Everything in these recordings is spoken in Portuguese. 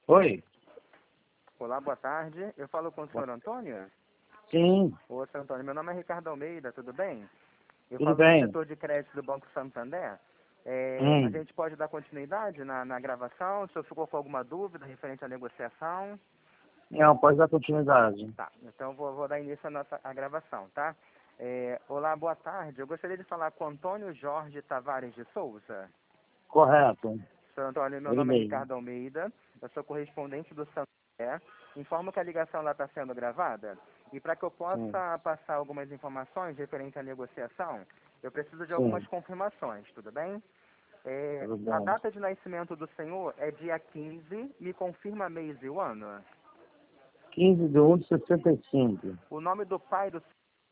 Oi? Olá, boa tarde. Eu falo com o senhor Antônio? Sim, Ô, senhor Antônio, meu nome é Ricardo Almeida, tudo bem? Eu tudo falo do bem. setor de crédito do Banco Santander. A Hum. gente pode dar continuidade na gravação? O senhor ficou com alguma dúvida referente à negociação? Não, pode dar continuidade. Tá, então vou dar início à gravação, tá? Olá, boa tarde. Eu gostaria de falar com Antônio Jorge Tavares de Souza. Correto. Senhor Antônio, meu Ele nome é mesmo. Ricardo Almeida, eu sou correspondente do Santander. Informo que a ligação lá está sendo gravada e para que eu Sim, possa passar algumas informações referente à negociação, eu preciso de algumas sim, confirmações, tudo bem? tudo A bem. data de nascimento do senhor é dia 15, me confirma mês e o ano. 15/1/65. O nome do pai do senhor,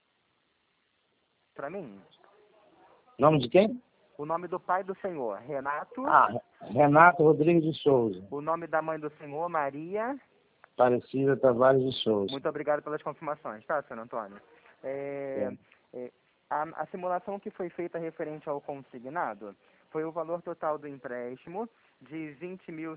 para mim? Nome de quem? O nome do pai do senhor, Renato. Ah, Renato Rodrigues de Souza. O nome da mãe do senhor, Maria. Aparecida Tavares de Souza. Muito obrigado pelas confirmações, tá, senhor Antônio? É, Sim. é, a simulação que foi feita referente ao consignado foi o valor total do empréstimo de R$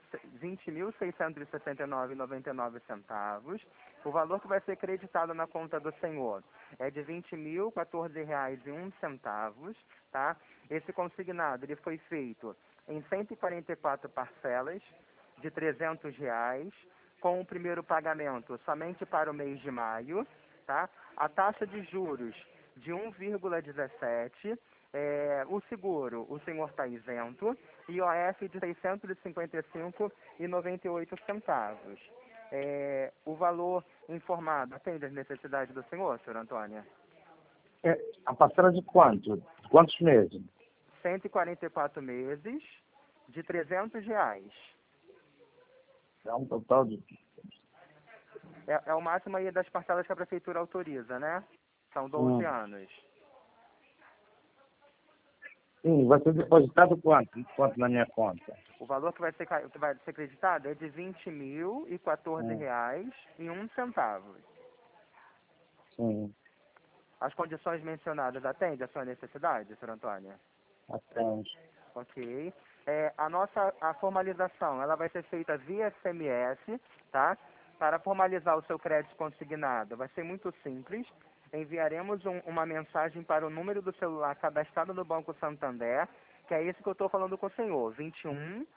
20.669,99. O valor que vai ser creditado na conta do senhor é de R$ 20.014,01, tá? Esse consignado ele foi feito em 144 parcelas de R$ 300, com o primeiro pagamento somente para o mês de maio, tá? A taxa de juros de 1,17, o seguro, o senhor está isento, IOF de R$ 655,98. O valor informado atende às necessidades do senhor, senhor Antônio? A parcela de quanto? Quantos meses? 144 meses de R$ 300. É um total de... É o máximo aí das parcelas que a prefeitura autoriza, né? São 12 Hum. anos. Sim, vai ser depositado quanto? Quanto na minha conta? O valor que vai ser acreditado é de R$ 20.014 Hum. e 1 centavo. Sim, As condições mencionadas atendem à sua necessidade, senhor Antônio? atende. Ok. A formalização, ela vai ser feita via SMS, tá? Para formalizar o seu crédito consignado, vai ser muito simples. Enviaremos uma mensagem para o número do celular cadastrado no Banco Santander, que é esse que eu estou falando com o senhor, 21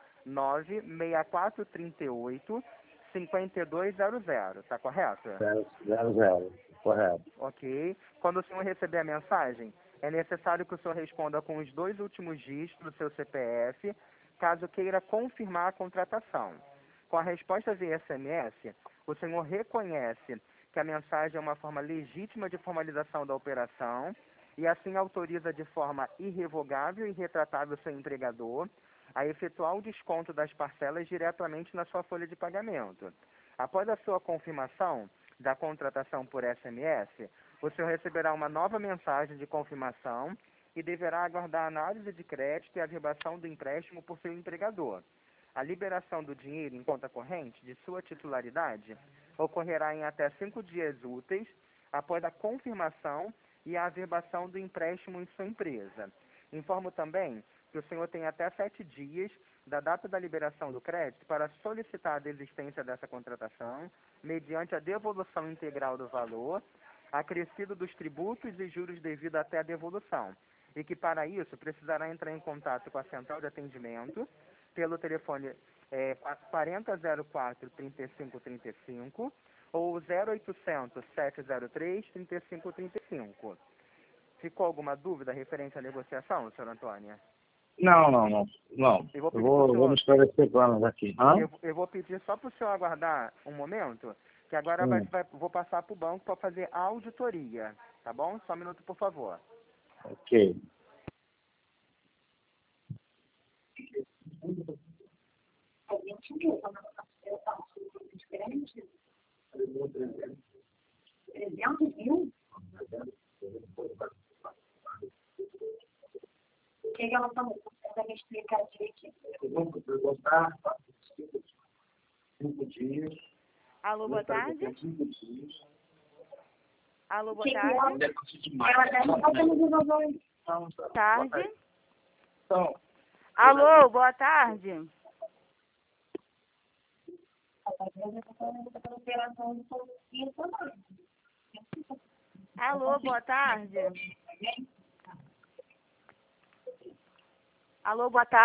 96438 5200, tá correto? 000. Correto. Ok. Quando o senhor receber a mensagem, é necessário que o senhor responda com os 2 últimos dígitos do seu CPF, caso queira confirmar a contratação. Com a resposta via SMS, o senhor reconhece que a mensagem é uma forma legítima de formalização da operação e assim autoriza de forma irrevogável e retratável seu empregador a efetuar o desconto das parcelas diretamente na sua folha de pagamento. Após a sua confirmação da contratação por SMS, o senhor receberá uma nova mensagem de confirmação e deverá aguardar a análise de crédito e a averbação do empréstimo por seu empregador. A liberação do dinheiro em conta corrente de sua titularidade ocorrerá em até 5 dias úteis após a confirmação e a averbação do empréstimo em sua empresa. Informo também que o senhor tem até 7 dias da data da liberação do crédito para solicitar a desistência dessa contratação, mediante a devolução integral do valor, acrescido dos tributos e juros devido até a devolução, e que para isso precisará entrar em contato com a central de atendimento pelo telefone 4004-3535 ou 0800 703 3535. Ficou alguma dúvida referente à negociação, senhor Antônio? Não, não, não. Não. Eu vou Eu pedir para o vou me senhor, esclarecer planos aqui. Hã? eu vou pedir só para o senhor aguardar um momento, que agora Sim. vou passar para o banco para fazer a auditoria, tá bom? Só um minuto, por favor. Ok. O que ela falou? Você vai me explicar direitinho. Eu vou botar 5 dias. Alô, boa tarde. 5 dias. Alô, boa Que tarde. ela deve estar tendo devolver. Tarde. Então, Alô, boa tarde. operação de polícia também. Alô, boa tarde. Alô, boa tarde.